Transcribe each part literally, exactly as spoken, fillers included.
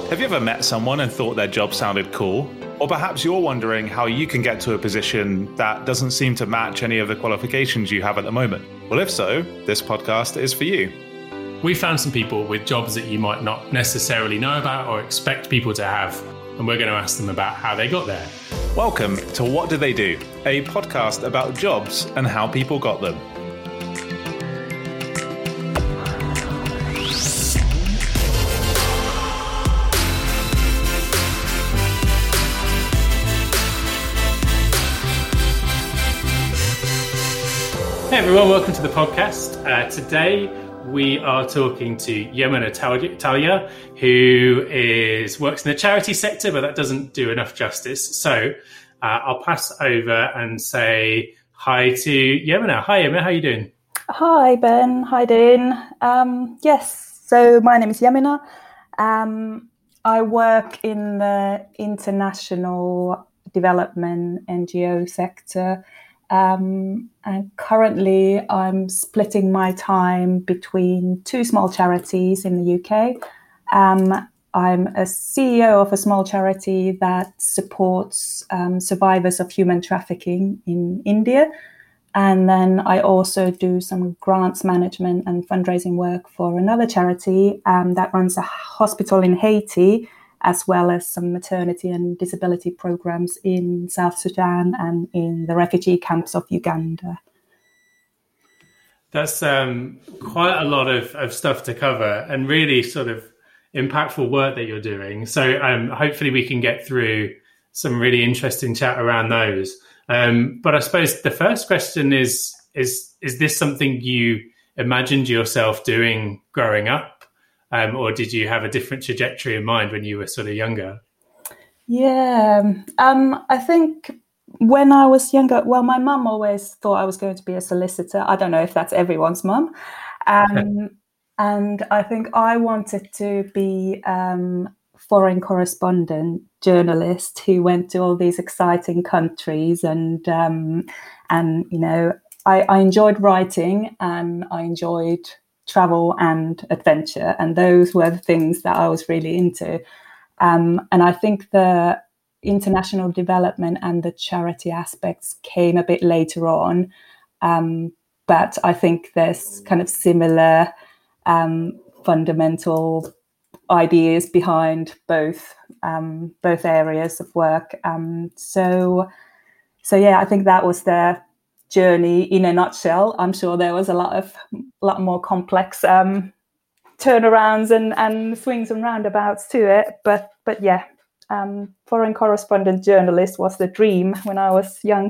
Have you ever met someone and thought their job sounded cool? Or perhaps you're wondering how you can get to a position that doesn't seem to match any of the qualifications you have at the moment. Well, if so, this podcast is for you. We found some people with jobs that you might not necessarily know about or expect people to have, and we're going to ask them about how they got there. Welcome to What Do They Do? A podcast about jobs and how people got them. Hey everyone, welcome to the podcast. Uh, today we are talking to Yamina Talia, who is works in the charity sector, but that doesn't do enough justice. So uh, I'll pass over and say hi to Yamina. Hi Yamina, how are you doing? Hi Ben, hi Dean. Um, yes, so my name is Yamina. Um, I work in the international development N G O sector. Um, and currently I'm splitting my time between two small charities in the U K. Um, I'm a C E O of a small charity that supports um, survivors of human trafficking in India. And then I also do some grants management and fundraising work for another charity um, that runs a hospital in Haiti, as well as some maternity and disability programs in South Sudan and in the refugee camps of Uganda. That's um, quite a lot of, of stuff to cover and really sort of impactful work that you're doing. So um, hopefully we can get through some really interesting chat around those. Um, but I suppose the first question is, is, is this something you imagined yourself doing growing up? Um, or did you have a different trajectory in mind when you were sort of younger? Yeah, um, I think when I was younger, well, my mum always thought I was going to be a solicitor. I don't know if that's everyone's mum. Um, and I think I wanted to be um, foreign correspondent journalist who went to all these exciting countries. And, um, and you know, I, I enjoyed writing and I enjoyed travel and adventure, and those were the things that I was really into. Um, and I think the international development and the charity aspects came a bit later on, um, but I think there's kind of similar um, fundamental ideas behind both um, both areas of work. Um, so, so yeah, I think that was the journey in a nutshell. I'm sure there was a lot of lot more complex um, turnarounds and, and swings and roundabouts to it. But but yeah, um, foreign correspondent journalist was the dream when I was young.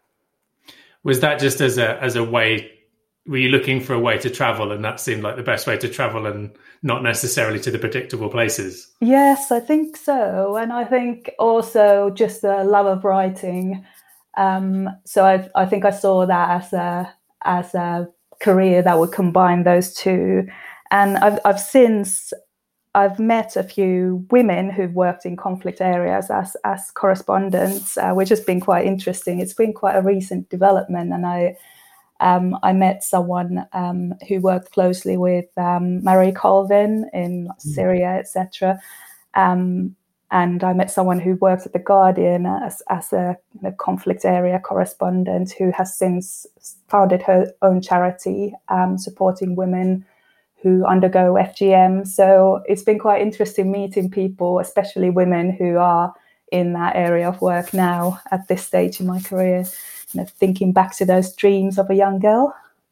Was that just as a as a way? Were you looking for a way to travel, and that seemed like the best way to travel, and not necessarily to the predictable places? Yes, I think so, and I think also just the love of writing. Um, so I, I think I saw that as a as a career that would combine those two. And I've, I've since I've met a few women who've worked in conflict areas as as correspondents, uh, which has been quite interesting. It's been quite a recent development, and I um, I met someone um, who worked closely with um, Marie Colvin in Syria, et cetera. Um, And I met someone who works at The Guardian as, as a, a conflict area correspondent who has since founded her own charity um, supporting women who undergo F G M. So it's been quite interesting meeting people, especially women who are in that area of work now at this stage in my career, you know, thinking back to those dreams of a young girl.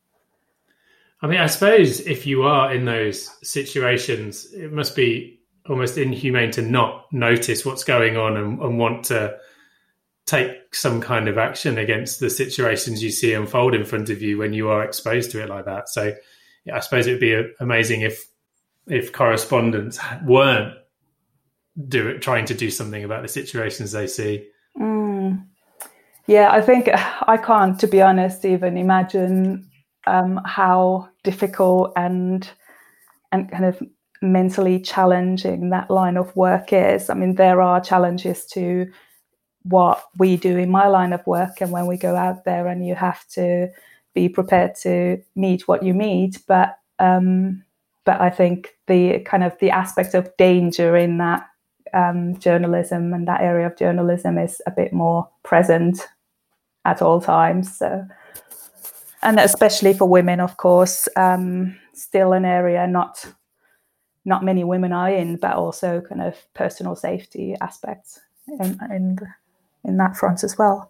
I mean, I suppose if you are in those situations, it must be almost inhumane to not notice what's going on and, and want to take some kind of action against the situations you see unfold in front of you when you are exposed to it like that. So yeah, I suppose it would be amazing if if correspondents weren't do it, trying to do something about the situations they see. Mm. Yeah, I think I can't, to be honest, even imagine um, how difficult and and kind of mentally challenging that line of work is. I mean, there are challenges to what we do in my line of work, and when we go out there and you have to be prepared to meet what you meet. But um, but I think the kind of the aspect of danger in that um, journalism, and that area of journalism is a bit more present at all times. So, and especially for women, of course, um, still an area not not many women are in, but also kind of personal safety aspects in in, in that front as well.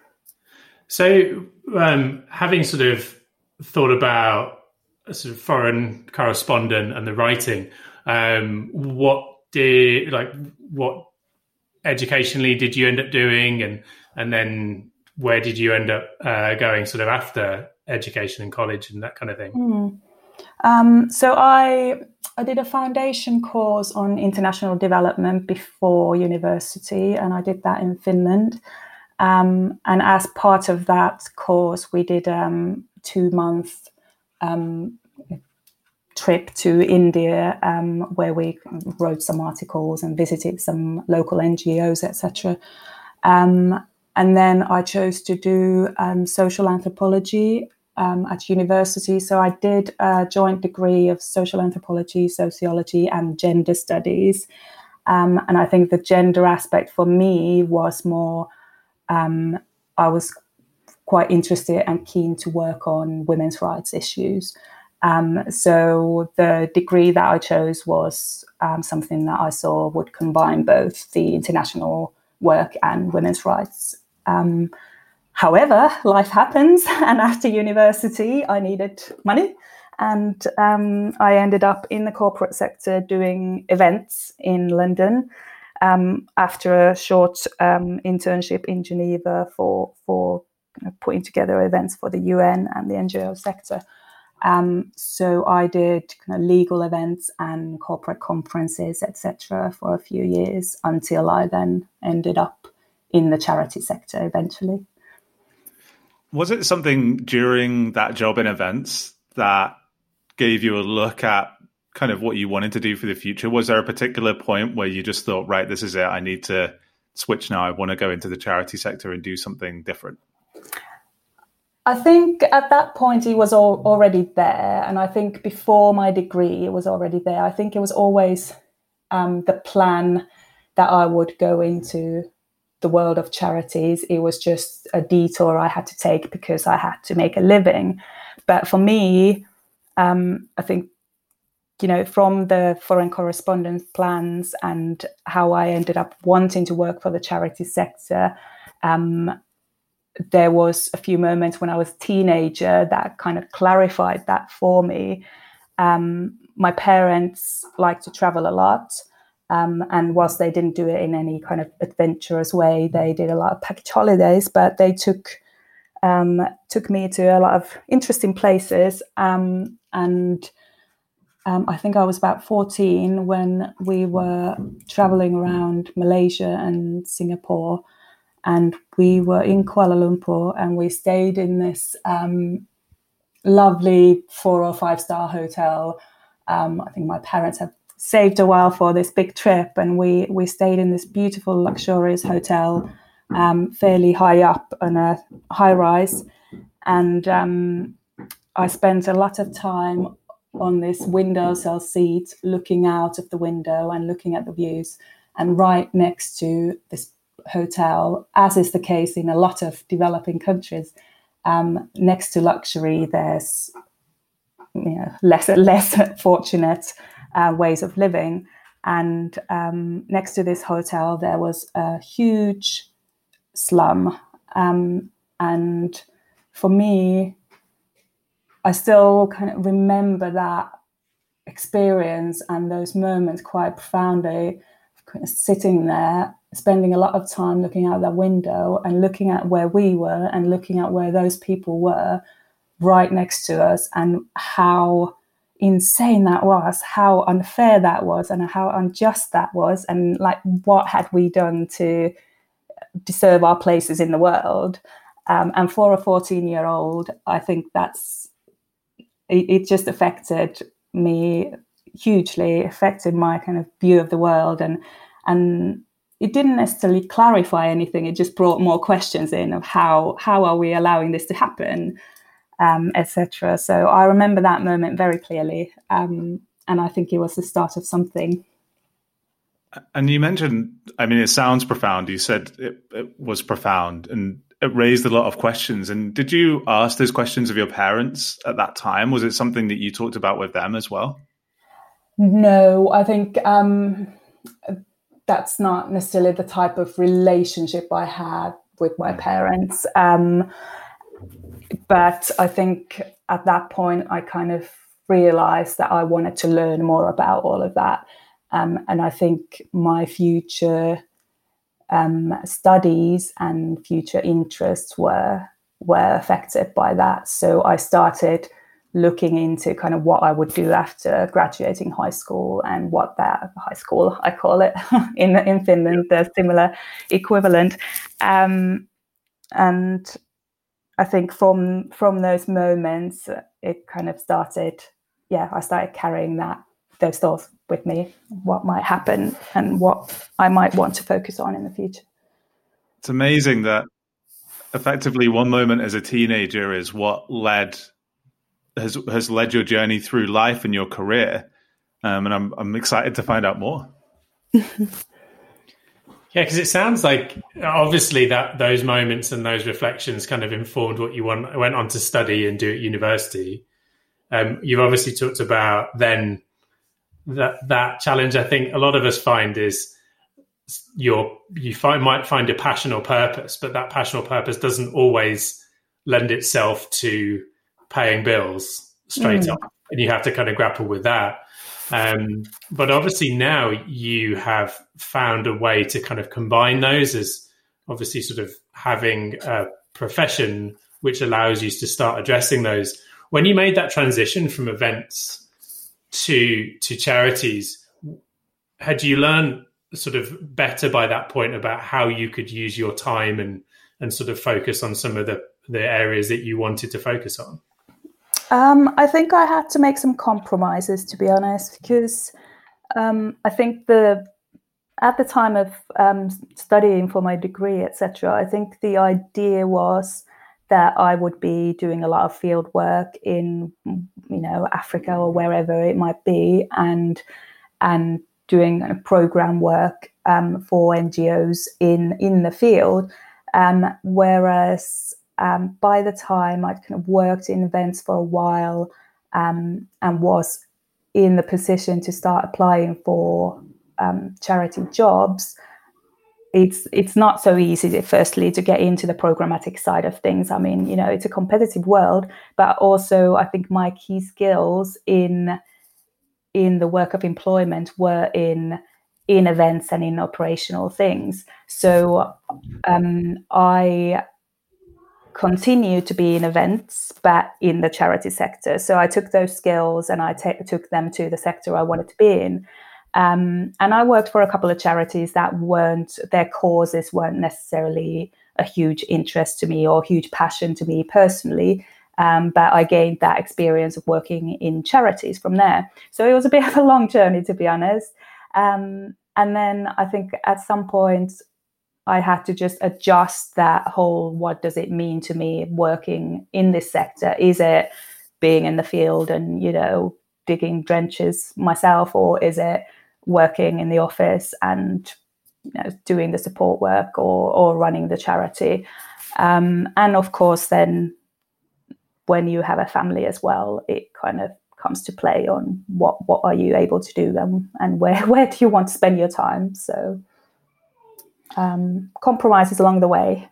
So, um, having sort of thought about a sort of foreign correspondent and the writing, um, what did like what educationally did you end up doing, and and then where did you end up uh, going sort of after education in college and that kind of thing? Mm. Um, so I I did a foundation course on international development before university, and I did that in Finland. Um, and as part of that course, we did a um, two-month um, trip to India, um, where we wrote some articles and visited some local N G Os, et cetera. Um, and then I chose to do um, social anthropology um, at university. So I did a joint degree of social anthropology, sociology, and gender studies. Um, and I think the gender aspect for me was more, um, I was quite interested and keen to work on women's rights issues. Um, so the degree that I chose was um, something that I saw would combine both the international work and women's rights. Um, however, life happens, and after university, I needed money. And um, I ended up in the corporate sector doing events in London um, after a short um, internship in Geneva for, for you know, putting together events for the U N and the N G O sector. Um, so I did kind of legal events and corporate conferences, et cetera, for a few years until I then ended up in the charity sector eventually. Was it something during that job in events that gave you a look at kind of what you wanted to do for the future? Was there a particular point where you just thought, right, this is it, I need to switch now, I want to go into the charity sector and do something different? I think at that point it was all already there. And I think before my degree, it was already there. I think it was always um, the plan that I would go into the world of charities. It was just a detour I had to take because I had to make a living. But for me, um, I think, you know, from the foreign correspondence plans and how I ended up wanting to work for the charity sector, um, there was a few moments when I was a teenager that kind of clarified that for me. Um, my parents liked to travel a lot. Um, and whilst they didn't do it in any kind of adventurous way, they did a lot of package holidays, but they took um, took me to a lot of interesting places. Um, and um, I think I was about fourteen when we were traveling around Malaysia and Singapore. And we were in Kuala Lumpur, and we stayed in this um, lovely four or five star hotel. Um, I think my parents had saved a while for this big trip, and we we stayed in this beautiful, luxurious hotel, um, fairly high up on a high rise. And um, I spent a lot of time on this windowsill seat, looking out of the window and looking at the views. And right next to this hotel, as is the case in a lot of developing countries, um, next to luxury, there's you know, less less fortunate uh, ways of living. And um, next to this hotel, there was a huge slum. Um, and for me, I still kind of remember that experience and those moments quite profoundly, kind of sitting there, spending a lot of time looking out that window and looking at where we were and looking at where those people were right next to us, and how insane that was, how unfair that was, and how unjust that was, and like what had we done to deserve our places in the world. Um, and for a fourteen year old, I think that's it, it just affected me hugely, affected my kind of view of the world. And and it didn't necessarily clarify anything, it just brought more questions in of how how are we allowing this to happen, um, et cetera. So I remember that moment very clearly, um, and I think it was the start of something. And you mentioned, I mean, it sounds profound. You said it, it was profound and it raised a lot of questions. And did you ask those questions of your parents at that time? Was it something that you talked about with them as well? No, I think um, that's not necessarily the type of relationship I had with my parents. Um, but I think at that point, I kind of realized that I wanted to learn more about all of that. Um, and I think my future um, studies and future interests were were affected by that. So I started looking into kind of what I would do after graduating high school and what that high school, I call it in in Finland, the similar equivalent. Um, and I think from from those moments, it kind of started. Yeah, I started carrying that those thoughts with me, what might happen and what I might want to focus on in the future. It's amazing that effectively one moment as a teenager is what led has has led your journey through life and your career. Um, and I'm I'm excited to find out more. Yeah, because it sounds like obviously that those moments and those reflections kind of informed what you want, went on to study and do at university. Um, you've obviously talked about then that that challenge. I think a lot of us find is your you find might find a passion or purpose, but that passion or purpose doesn't always lend itself to paying bills straight mm. up, and you have to kind of grapple with that. Um, but obviously now you have found a way to kind of combine those as obviously sort of having a profession which allows you to start addressing those. When you made that transition from events to to charities, had you learned sort of better by that point about how you could use your time and and sort of focus on some of the, the areas that you wanted to focus on? Um, I think I had to make some compromises, to be honest, because um, I think the at the time of um, studying for my degree, et cetera, I think the idea was that I would be doing a lot of field work in, you know, Africa or wherever it might be, and and doing kind of program work um, for N G Os in in the field, um, whereas. Um, by the time I'd kind of worked in events for a while um, and was in the position to start applying for um, charity jobs, it's it's not so easy, firstly, to get into the programmatic side of things. I mean, you know, it's a competitive world, but also I think my key skills in in the work of employment were in in events and in operational things. So um, I continue to be in events, but in the charity sector. So I took those skills and I t- took them to the sector I wanted to be in. Um, and I worked for a couple of charities that weren't, their causes weren't necessarily a huge interest to me or huge passion to me personally. Um, but I gained that experience of working in charities from there. So it was a bit of a long journey, to be honest. Um, and then I think at some point, I had to just adjust that whole, what does it mean to me working in this sector? Is it being in the field and, you know, digging trenches myself, or is it working in the office and, you know, doing the support work or, or running the charity? Um, and of course, then when you have a family as well, it kind of comes to play on what, what are you able to do and, and where, where do you want to spend your time? So Um, compromises along the way.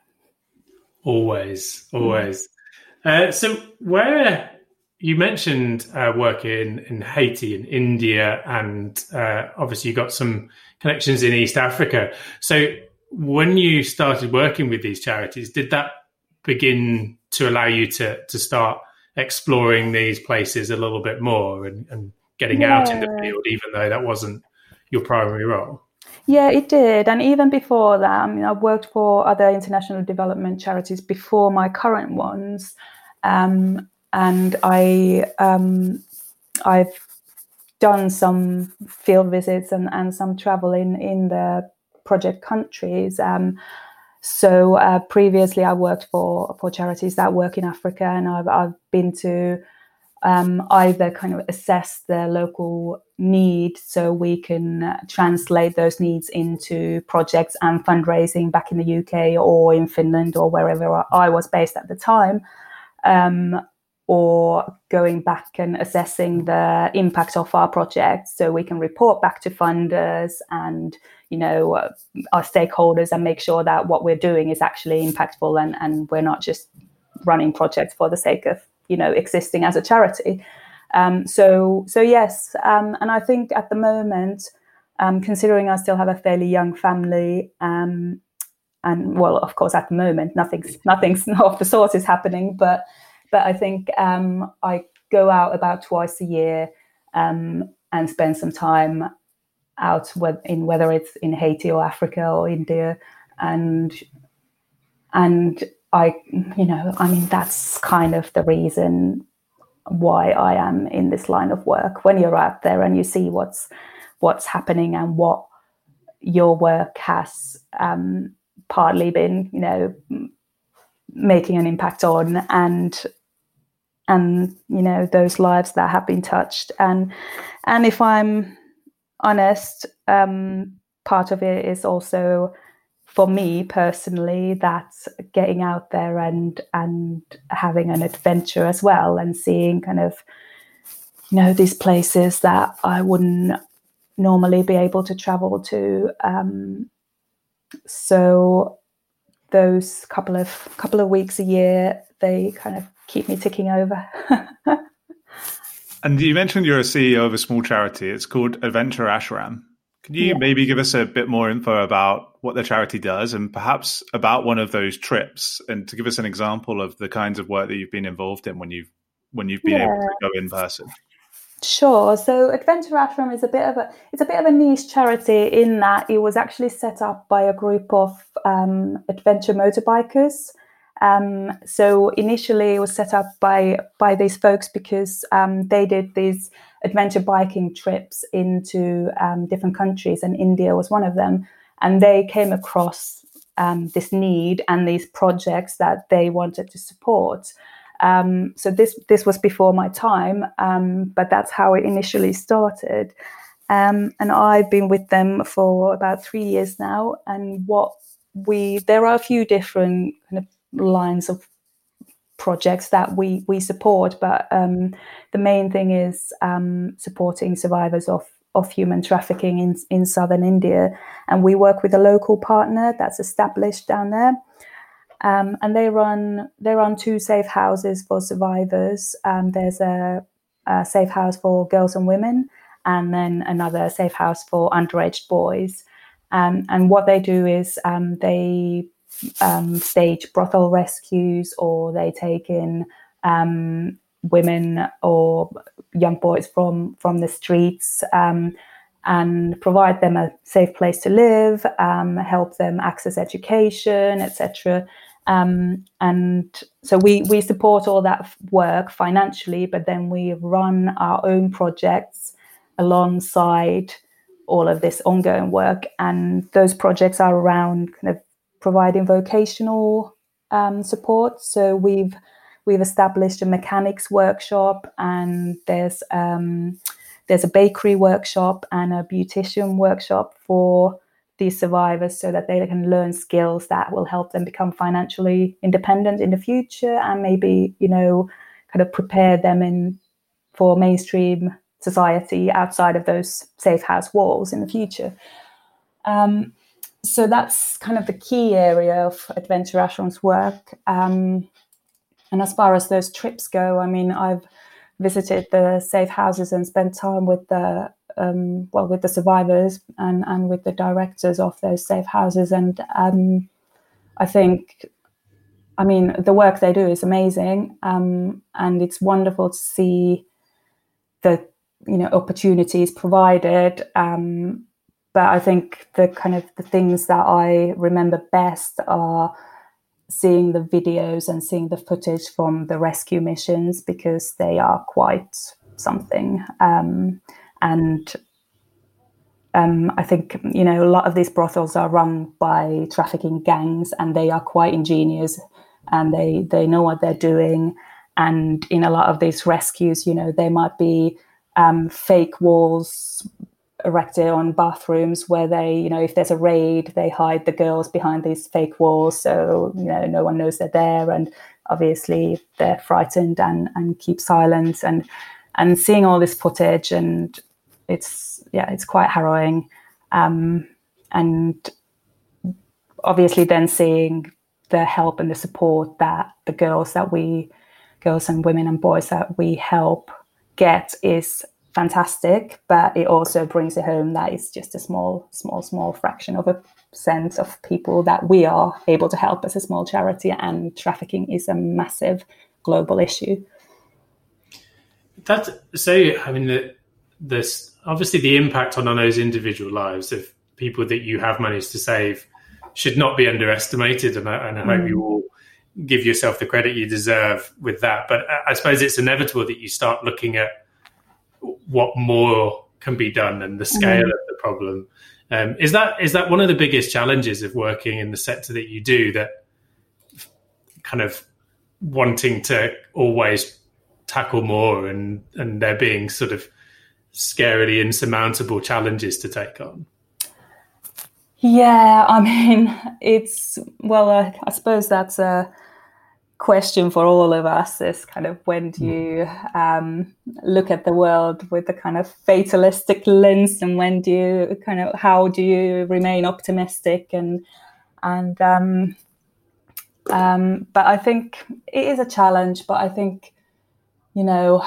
Always, always. Mm. Uh, so where you mentioned uh, work in, in Haiti and India, and uh, obviously you got some connections in East Africa. So when you started working with these charities, did that begin to allow you to, to start exploring these places a little bit more and, and getting yeah. out in the field, even though that wasn't your primary role? Yeah, it did. And even before that, I mean, I worked for other international development charities before my current ones. Um, and I, um, I've done some field visits and, and some travel in, in the project countries. Um, so uh, previously I worked for, for charities that work in Africa, and I've, I've been to um, either kind of assess the local need, so we can uh, translate those needs into projects and fundraising back in the U K or in Finland or wherever I was based at the time, um, or going back and assessing the impact of our projects, so we can report back to funders and, you know, uh, our stakeholders, and make sure that what we're doing is actually impactful, and, and we're not just running projects for the sake of, you know, existing as a charity. Um, so, so yes, um, and I think at the moment, um, considering I still have a fairly young family, um, and well, of course, at the moment, nothing's nothing's of the sort is happening. But, but I think um, I go out about twice a year um, and spend some time out, in whether it's in Haiti or Africa or India, and and I, you know, I mean, that's kind of the reason why I am in this line of work. When you're out there and you see what's what's happening and what your work has um, partly been, you know, making an impact on, and and you know, those lives that have been touched, and and if I'm honest, um, part of it is also, for me personally, that's getting out there and and having an adventure as well, and seeing kind of, you know, these places that I wouldn't normally be able to travel to. Um, so those couple of couple of weeks a year, they kind of keep me ticking over. And you mentioned you're a C E O of a small charity. It's called Adventure Ashram. Can you yeah. maybe give us a bit more info about what the charity does, and perhaps about one of those trips, and to give us an example of the kinds of work that you've been involved in when you've when you've been yeah. able to go in person? Sure. So Adventure Ashram is a bit of a it's a bit of a niche charity in that it was actually set up by a group of um, adventure motorbikers. Um, so initially it was set up by by these folks because um, they did these adventure biking trips into um, different countries, and India was one of them. And they came across um, this need and these projects that they wanted to support. Um, so this this was before my time, um, but that's how it initially started. Um, and I've been with them for about three years now. And what we there are a few different kind of lines of projects that we we support, but um, the main thing is um, supporting survivors of of human trafficking in in southern India, and we work with a local partner that's established down there, um, and they run they run two safe houses for survivors. Um, there's a, a safe house for girls and women, and then another safe house for underage boys. Um, and what they do is um, they Um, stage brothel rescues, or they take in um, women or young boys from from the streets um, and provide them a safe place to live, um, help them access education, et cetera. Um, and so we we support all that work financially, but then we run our own projects alongside all of this ongoing work, and those projects are around kind of providing vocational um, support. So we've we've established a mechanics workshop, and there's um, there's a bakery workshop and a beautician workshop for these survivors, so that they can learn skills that will help them become financially independent in the future, and maybe, you know, kind of prepare them in for mainstream society outside of those safe house walls in the future. Um, So that's kind of the key area of Adventure Ashram's work. Um, and as far as those trips go, I mean, I've visited the safe houses and spent time with the um, well, with the survivors and, and with the directors of those safe houses. And um, I think, I mean, the work they do is amazing, um, and it's wonderful to see the, you know, opportunities provided. Um, But I think the kind of the things that I remember best are seeing the videos and seeing the footage from the rescue missions, because they are quite something. Um, and um, I think, you know, a lot of these brothels are run by trafficking gangs, and they are quite ingenious, and they, they know what they're doing. And in a lot of these rescues, you know, they might be um, fake walls erected on bathrooms where they, you know, if there's a raid, they hide the girls behind these fake walls, so you know no one knows they're there, and obviously they're frightened and and keep silent. And and seeing all this footage, and it's yeah, it's quite harrowing. Um, and obviously then seeing the help and the support that the girls that we, girls and women and boys that we help get is fantastic, but it also brings it home that it's just a small, small, small fraction of a percent of people that we are able to help as a small charity, and trafficking is a massive global issue. That's so. I mean, the, this obviously the impact on, on those individual lives of people that you have managed to save should not be underestimated, and I, and I hope mm. you all give yourself the credit you deserve with that. But I suppose it's inevitable that you start looking at what more can be done and the scale mm. of the problem. Um, is that is that one of the biggest challenges of working in the sector that you do, that kind of wanting to always tackle more, and, and there being sort of scarily insurmountable challenges to take on? Yeah, I mean, it's, well, uh, I suppose that's a question for all of us, is kind of when do you um, look at the world with a kind of fatalistic lens, and when do you kind of, how do you remain optimistic? And, and um, um, but I think it is a challenge, but I think, you know,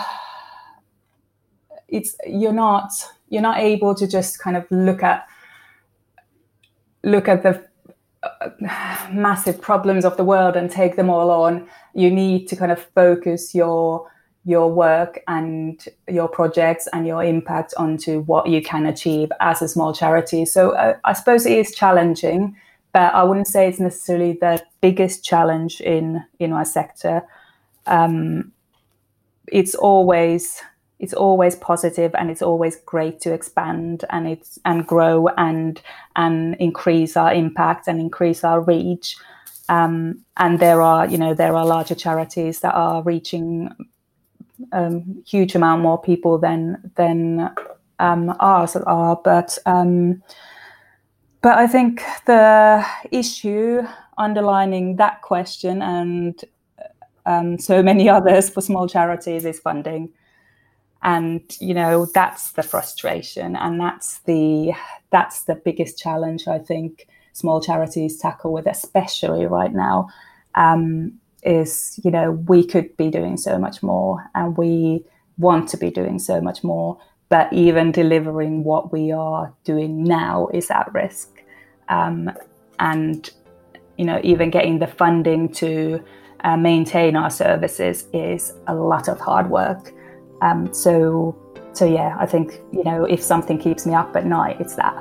it's, you're not, you're not able to just kind of look at, look at the massive problems of the world and take them all on. You need to kind of focus your your work and your projects and your impact onto what you can achieve as a small charity. So uh, I suppose it is challenging, but I wouldn't say it's necessarily the biggest challenge in in our sector. Um, it's always it's always positive, and it's always great to expand and it's and grow and and increase our impact and increase our reach. Um, and there are, you know, there are larger charities that are reaching um, huge amount more people than than um, ours are. But um, but I think the issue underlining that question and um, so many others for small charities is funding. And, you know, that's the frustration, and that's the that's the biggest challenge I think small charities tackle with, especially right now, um, is, you know, we could be doing so much more, and we want to be doing so much more, but even delivering what we are doing now is at risk. Um, and, you know, even getting the funding to uh, maintain our services is a lot of hard work. Um, so, so yeah, I think, you know, if something keeps me up at night, it's that.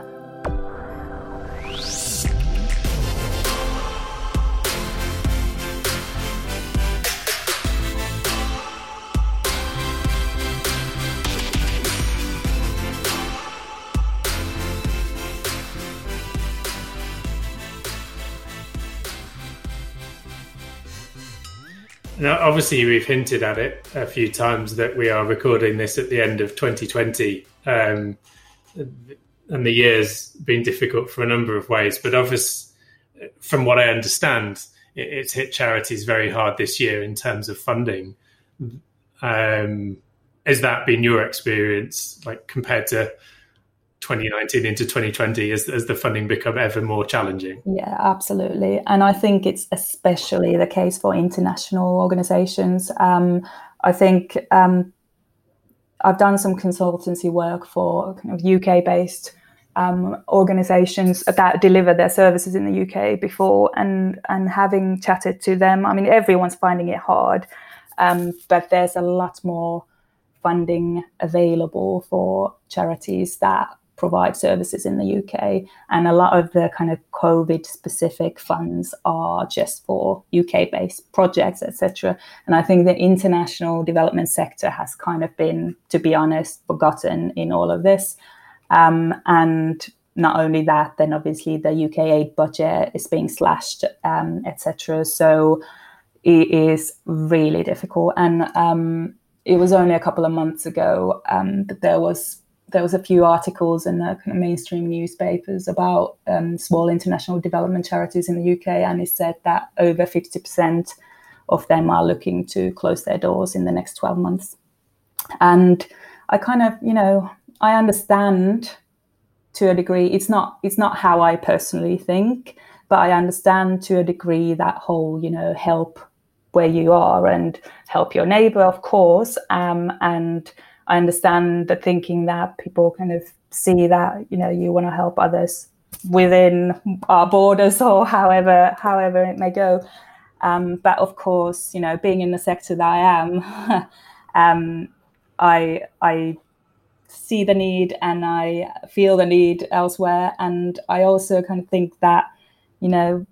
Now, obviously, we've hinted at it a few times that we are recording this at the end of twenty twenty, um, and the year's been difficult for a number of ways. But obviously, from what I understand, it, it's hit charities very hard this year in terms of funding. Um, has that been your experience, like compared to twenty nineteen into twenty twenty, as, as the funding become ever more challenging? Yeah, absolutely. And I think it's especially the case for international organizations. Um, I think um, I've done some consultancy work for kind of U K-based um, organizations that deliver their services in the U K before, and, and having chatted to them, I mean, everyone's finding it hard, um, but there's a lot more funding available for charities that provide services in the U K, and a lot of the kind of COVID specific funds are just for U K based projects, et cetera. And I think the international development sector has kind of been, to be honest, forgotten in all of this. Um, and not only that, then obviously the U K aid budget is being slashed, um, et cetera. So it is really difficult. And um, it was only a couple of months ago um, that there was there was a few articles in the kind of mainstream newspapers about um, small international development charities in the U K, and it said that over fifty percent of them are looking to close their doors in the next twelve months. And I kind of, you know, I understand to a degree. It's not it's not how I personally think, but I understand to a degree that whole, you know, help where you are and help your neighbor, of course. Um, and I understand the thinking that people kind of see that, you know, you want to help others within our borders or however however it may go. Um, but of course, you know, being in the sector that I am, um, I I see the need and I feel the need elsewhere. And I also kind of think that, you know,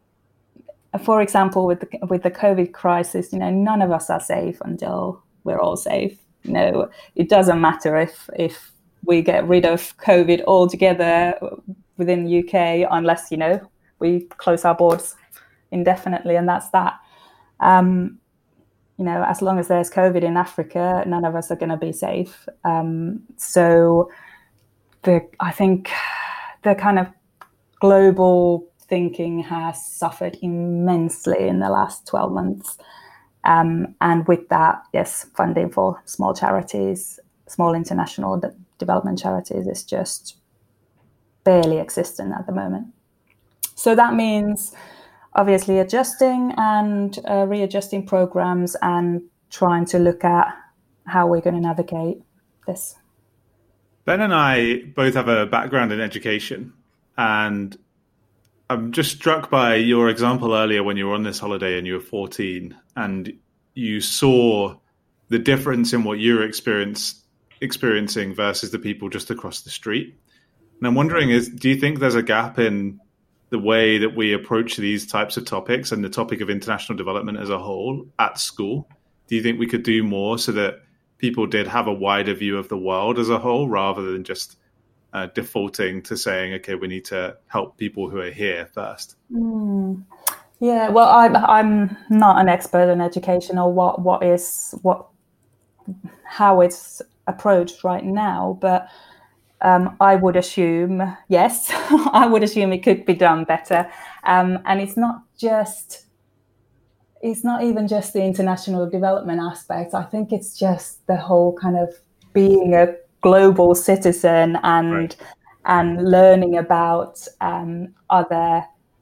for example, with the, with the COVID crisis, you know, none of us are safe until we're all safe. You know, it doesn't matter if if we get rid of COVID altogether within the U K, unless, you know, we close our borders indefinitely, and that's that. Um, you know, as long as there's COVID in Africa, none of us are going to be safe. Um, so the I think the kind of global thinking has suffered immensely in the last twelve months. Um, and with that, yes, funding for small charities, small international de- development charities is just barely existent at the moment. So that means obviously adjusting and uh, readjusting programs and trying to look at how we're going to navigate this. Ben and I both have a background in education, and I'm just struck by your example earlier when you were on this holiday and you were fourteen and you saw the difference in what you were experience, experiencing versus the people just across the street. And I'm wondering, is do you think there's a gap in the way that we approach these types of topics and the topic of international development as a whole at school? Do you think we could do more so that people did have a wider view of the world as a whole rather than just uh, defaulting to saying, okay, we need to help people who are here first? Mm. Yeah, well, I'm I'm not an expert in education or what what is what how it's approached right now, but um, I would assume yes, I would assume it could be done better, um, and it's not just it's not even just the international development aspect. I think it's just the whole kind of being a global citizen and right. and learning about um, other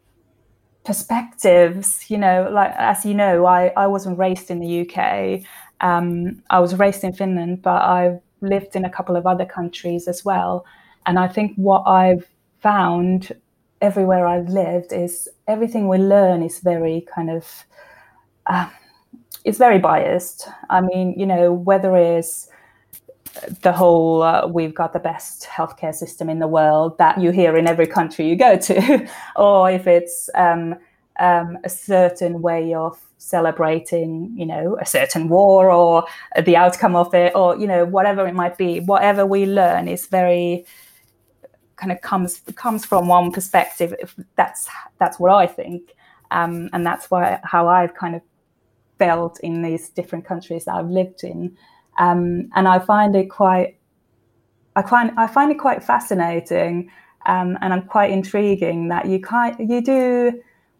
perspectives. You know, like as you know, I, I wasn't raised in the U K. Um, I was raised in Finland, but I've lived in a couple of other countries as well. And I think what I've found everywhere I've lived is everything we learn is very kind of, uh, it's very biased. I mean, you know, whether it's the whole uh, we've got the best healthcare system in the world that you hear in every country you go to, or if it's um, um, a certain way of celebrating, you know, a certain war or the outcome of it, or, you know, whatever it might be, whatever we learn is very kind of comes comes from one perspective. If that's that's what I think, um, and that's why how I've kind of felt in these different countries that I've lived in. Um, and I find it quite, I find I find it quite fascinating, um, and I'm quite intriguing that you kind you do,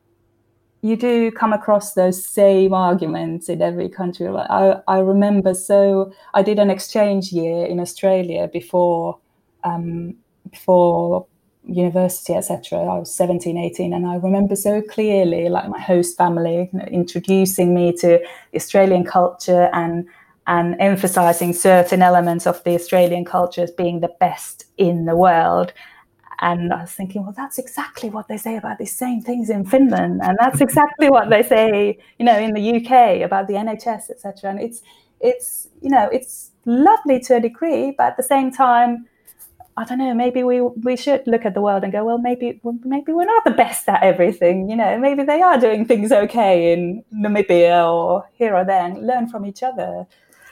you do come across those same arguments in every country. I I remember, so I did an exchange year in Australia before, um, before university, et cetera. I was seventeen, eighteen, and I remember so clearly, like my host family, you know, introducing me to Australian culture and. and emphasizing certain elements of the Australian culture as being the best in the world. And I was thinking, well, that's exactly what they say about these same things in Finland. And that's exactly what they say, you know, in the U K about the N H S, et cetera. And it's, it's, you know, it's lovely to a degree, but at the same time, I don't know, maybe we we should look at the world and go, well, maybe maybe we're not the best at everything. You know, maybe they are doing things okay in Namibia or here or there, and learn from each other.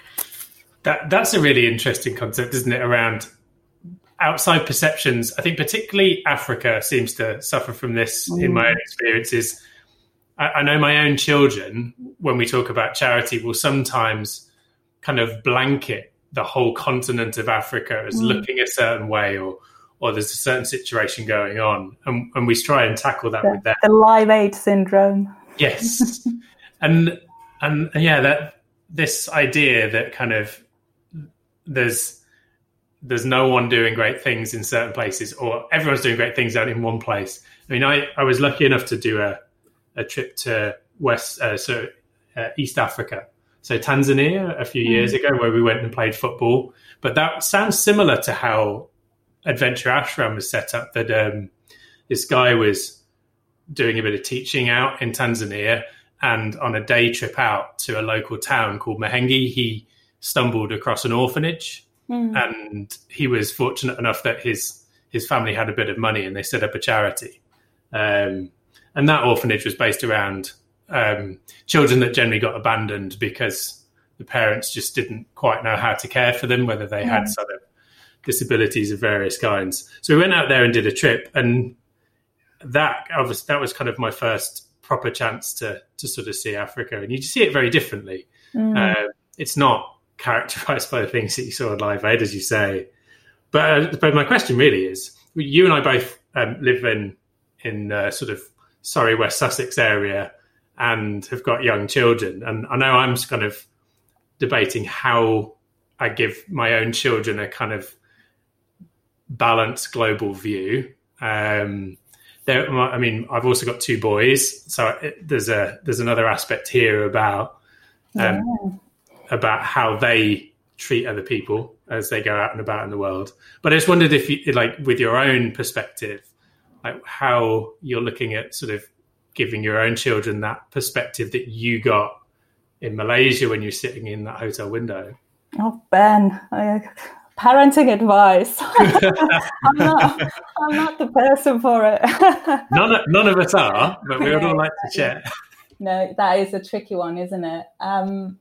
That that's a really interesting concept, isn't it? Around outside perceptions. I think particularly Africa seems to suffer from this mm. in my own experiences. I, I know my own children, when we talk about charity, will sometimes kind of blanket the whole continent of Africa as mm. looking a certain way, or or there's a certain situation going on, and, and we try and tackle that the, with that. The Live Aid syndrome. Yes, and and yeah, that this idea that kind of there's there's no one doing great things in certain places, or everyone's doing great things out in one place. I mean, I, I was lucky enough to do a, a trip to West, uh, so uh, East Africa, so Tanzania a few mm. years ago, where we went and played football. But that sounds similar to how Adventure Ashram was set up. That um, this guy was doing a bit of teaching out in Tanzania, and on a day trip out to a local town called Mahenge, he stumbled across an orphanage. Mm. And he was fortunate enough that his his family had a bit of money, and they set up a charity. Um, and that orphanage was based around um, children that generally got abandoned because the parents just didn't quite know how to care for them, whether they mm. had sort of disabilities of various kinds. So we went out there and did a trip, and that obviously that was kind of my first proper chance to to sort of see Africa, and you see it very differently. Mm. Uh, it's not characterized by the things that you saw on Live Aid, as you say. But uh, but my question really is, you and I both um, live in in uh, sort of Surrey, West Sussex area, and have got young children. And I know I'm kind of debating how I give my own children a kind of balanced global view. Um, there, I mean, I've also got two boys, so it, there's a there's another aspect here about. Um, yeah. about how they treat other people as they go out and about in the world. But I just wondered if you, like, with your own perspective, like how you're looking at sort of giving your own children that perspective that you got in Malaysia when you're sitting in that hotel window. Oh, Ben, I, parenting advice. I'm not, I'm not the person for it. none, none of us are, but we would all like to share. No, that is a tricky one, isn't it? Um,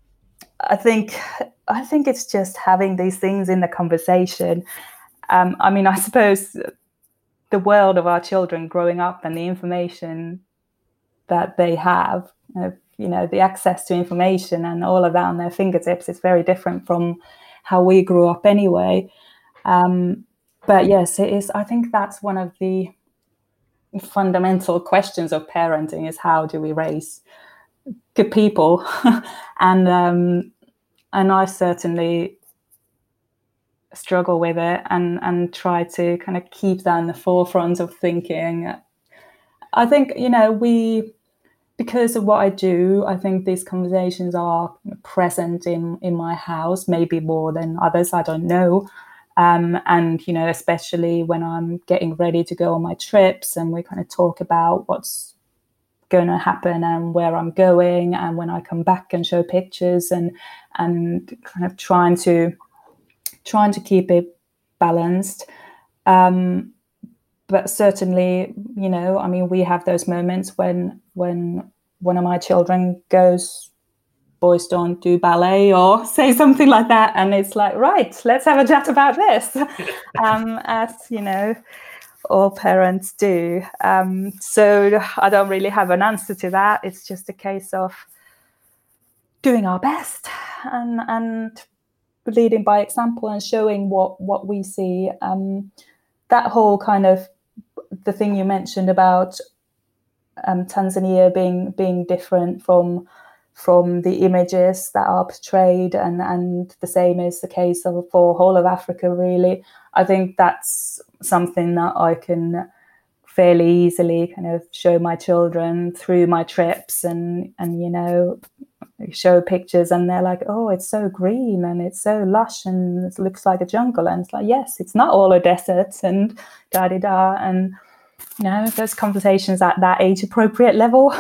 I think I think it's just having these things in the conversation. Um, I mean, I suppose the world of our children growing up and the information that they have, uh, you know, the access to information and all of that on their fingertips is very different from how we grew up anyway. Um, but yes, it is. I think that's one of the fundamental questions of parenting is how do we raise good people? and um, and I certainly struggle with it and, and try to kind of keep that in the forefront of thinking. I think, you know, we, because of what I do, I think these conversations are present in, in my house, maybe more than others, I don't know. Um, and, you know, especially when I'm getting ready to go on my trips and we kind of talk about what's going to happen and where I'm going, and when I come back and show pictures and and kind of trying to trying to keep it balanced. Um, but certainly, you know, I mean, we have those moments when when one of my children goes, boys don't do ballet or say something like that, and it's like, right, let's have a chat about this. um, as you know, all parents do. Um, so I don't really have an answer to that. It's just a case of doing our best and and leading by example and showing what, what we see. Um, that whole kind of, the thing you mentioned about um, Tanzania being being different from from the images that are portrayed, and, and the same is the case of, for whole of Africa, really. I think that's something that I can fairly easily kind of show my children through my trips and, and you know, show pictures, and they're like, oh, it's so green and it's so lush and it looks like a jungle. And it's like, yes, it's not all a desert and da-di-da. And, you know, those conversations at that age-appropriate level.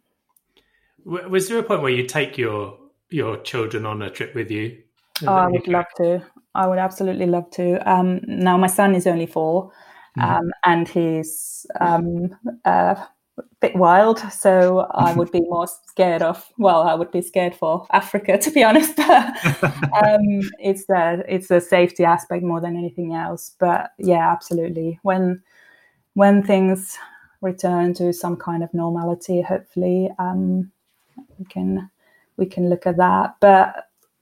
Was there a point where you take your your children on a trip with you? Oh, I would love to. I would absolutely love to. Um, now, my son is only four, um, mm-hmm. and he's um, uh, a bit wild, so I would be more scared of, well, I would be scared for Africa, to be honest. um, it's the it's the safety aspect more than anything else. But yeah, absolutely. When when things return to some kind of normality, hopefully, um, we can we can look at that. But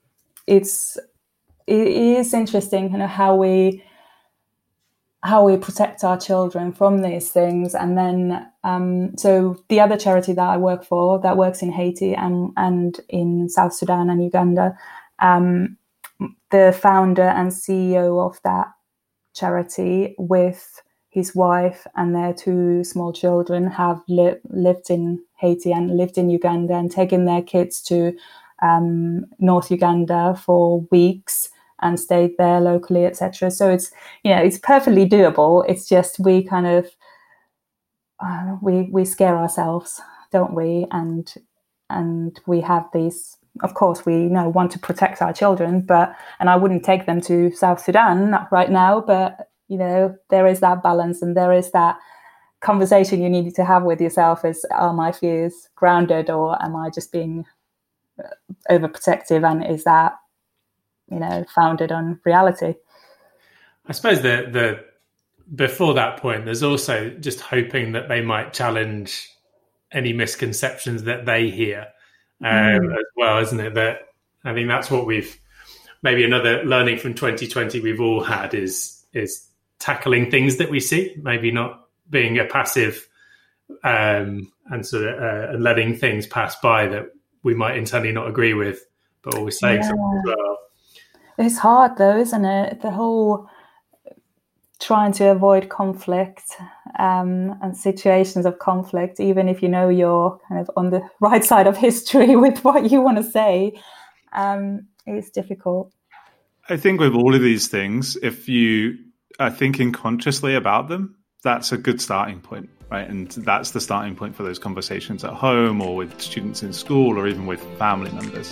it's it is interesting, you know, how we how we protect our children from these things. And then, um, so the other charity that I work for, that works in Haiti and, and in South Sudan and Uganda, um, the founder and C E O of that charity with his wife and their two small children have li- lived in Haiti and lived in Uganda and taken their kids to um, North Uganda for weeks and stayed there locally, et cetera. So it's, you know, it's perfectly doable. It's just we kind of uh, we we scare ourselves, don't we? And and we have these. Of course, we you know want to protect our children, but and I wouldn't take them to South Sudan right now. But you know, there is that balance, and there is that conversation you need to have with yourself: is are my fears grounded, or am I just being overprotective? And is that, you know, founded on reality? I suppose the the before that point, there's also just hoping that they might challenge any misconceptions that they hear um, mm. as well, isn't it? That I think that's what we've maybe another learning from twenty twenty we've all had is is tackling things that we see, maybe not being a passive um, and sort of uh, and letting things pass by that we might internally not agree with, but always saying yeah. something as well. It's hard though, isn't it? The whole trying to avoid conflict um, and situations of conflict, even if you know you're kind of on the right side of history with what you want to say, um, it's difficult. I think with all of these things, if you are thinking consciously about them, that's a good starting point, right? And that's the starting point for those conversations at home or with students in school or even with family members.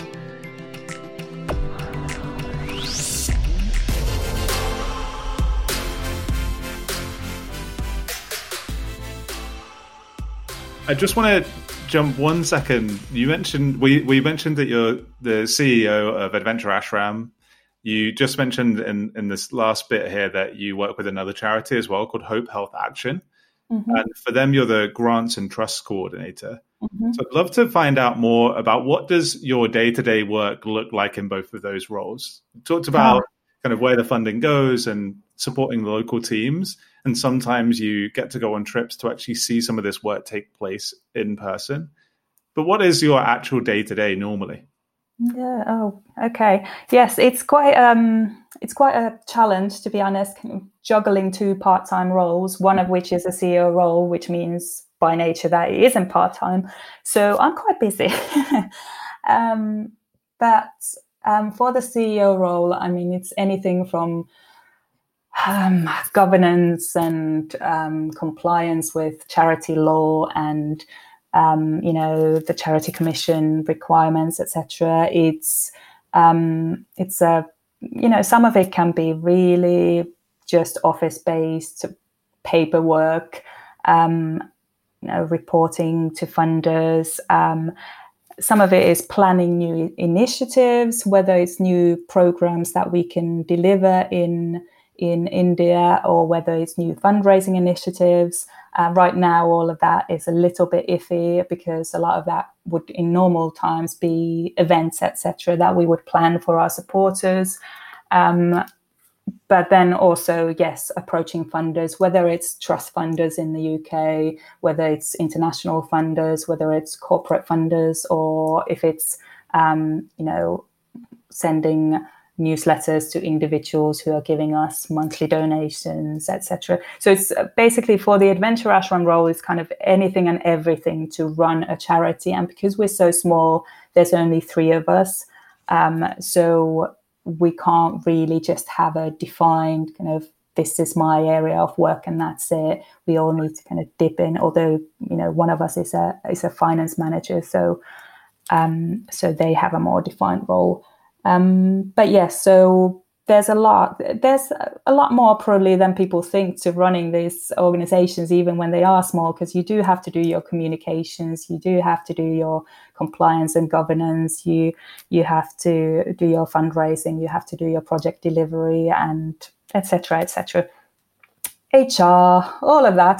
I just want to jump one second. You mentioned we, we mentioned that you're the C E O of Adventure Ashram. You just mentioned in, in this last bit here that you work with another charity as well called Hope Health Action. Mm-hmm. And for them, you're the grants and trusts coordinator. Mm-hmm. So I'd love to find out more about what does your day-to-day work look like in both of those roles. You talked about yeah. kind of where the funding goes and supporting the local teams. And sometimes you get to go on trips to actually see some of this work take place in person. But what is your actual day-to-day normally? Yeah. Oh, okay. Yes, it's quite um, it's quite a challenge, to be honest, juggling two part-time roles, one of which is a C E O role, which means by nature that it isn't part-time. So I'm quite busy. um, but um, for the C E O role, I mean, it's anything from um, governance and um, compliance with charity law and Um, you know, the Charity Commission requirements, et cetera. It's um, it's a you know, some of it can be really just office-based paperwork, um, you know, reporting to funders. Um, some of it is planning new initiatives, whether it's new programs that we can deliver in in India or whether it's new fundraising initiatives. Uh, right now, all of that is a little bit iffy because a lot of that would, in normal times, be events, et cetera, that we would plan for our supporters. Um, but then also, yes, approaching funders, whether it's trust funders in the U K, whether it's international funders, whether it's corporate funders, or if it's, um, you know, sending newsletters to individuals who are giving us monthly donations, et cetera. So it's basically for the Adventure Ashram role, it's kind of anything and everything to run a charity. And because we're so small, there's only three of us. Um, so we can't really just have a defined kind of, this is my area of work and that's it. We all need to kind of dip in, although, you know, one of us is a is a finance manager. So, um, so they have a more defined role. Um, but yes, so there's a lot, there's a lot more probably than people think to running these organizations, even when they are small, because you do have to do your communications, you do have to do your compliance and governance, you, you have to do your fundraising, you have to do your project delivery and et cetera, et cetera. H R, all of that.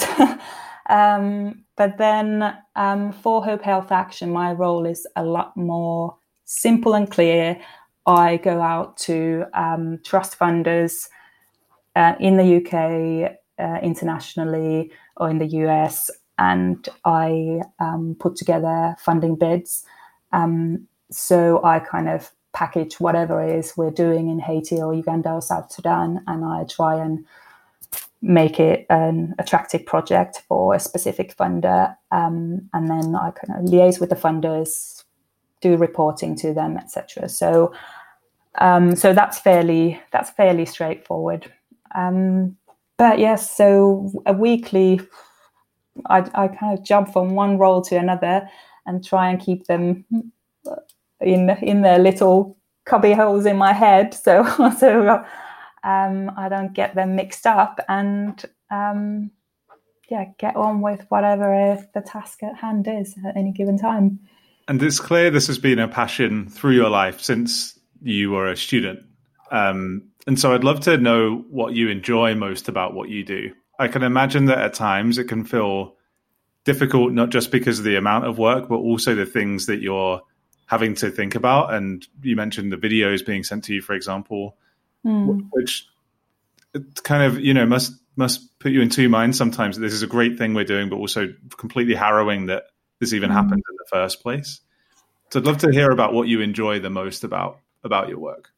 um, but then um, for Hope Health Action, my role is a lot more simple and clear. I go out to um, trust funders uh, in the U K, uh, internationally, or in the U S, and I um, put together funding bids. Um, so I kind of package whatever it is we're doing in Haiti or Uganda or South Sudan, and I try and make it an attractive project for a specific funder. Um, and then I kind of liaise with the funders, do reporting to them, et cetera. So, um, so that's fairly that's fairly straightforward. Um, but yes, so a weekly, I, I kind of jump from one role to another and try and keep them in in their little cubby holes in my head. So so um, I don't get them mixed up, and um, yeah, get on with whatever the task at hand is at any given time. And it's clear this has been a passion through your life since you were a student. Um, and so I'd love to know what you enjoy most about what you do. I can imagine that at times it can feel difficult, not just because of the amount of work, but also the things that you're having to think about. And you mentioned the videos being sent to you, for example, mm. which kind of, you know, must must put you in two minds sometimes. This is a great thing we're doing, but also completely harrowing that this even mm. happened in the first place. So I'd love to hear about what you enjoy the most about about your work.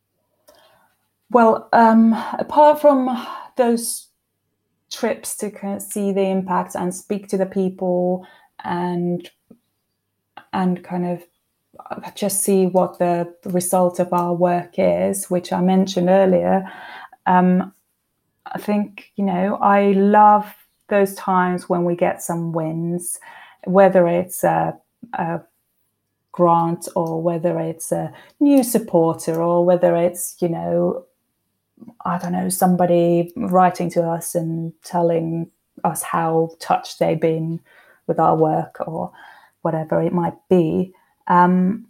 Well, um, apart from those trips to kind of see the impact and speak to the people and and kind of just see what the result of our work is, which I mentioned earlier, um, I think, you know, I love those times when we get some wins, whether it's a, a grant or whether it's a new supporter or whether it's, you know, I don't know, somebody writing to us and telling us how touched they've been with our work or whatever it might be. Um,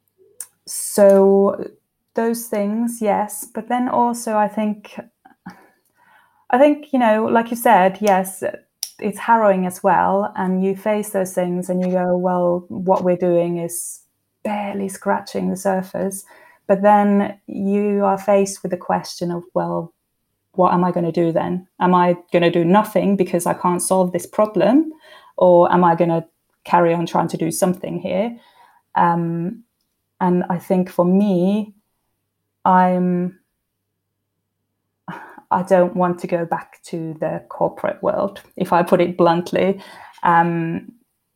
so those things, yes. But then also I think, I think, you know, like you said, yes, it's harrowing as well. And you face those things and you go, well, what we're doing is barely scratching the surface. But then you are faced with the question of, well, what am I going to do then? Am I going to do nothing because I can't solve this problem? Or am I going to carry on trying to do something here? Um, and I think for me, I'm, I don't want to go back to the corporate world, if I put it bluntly. Um,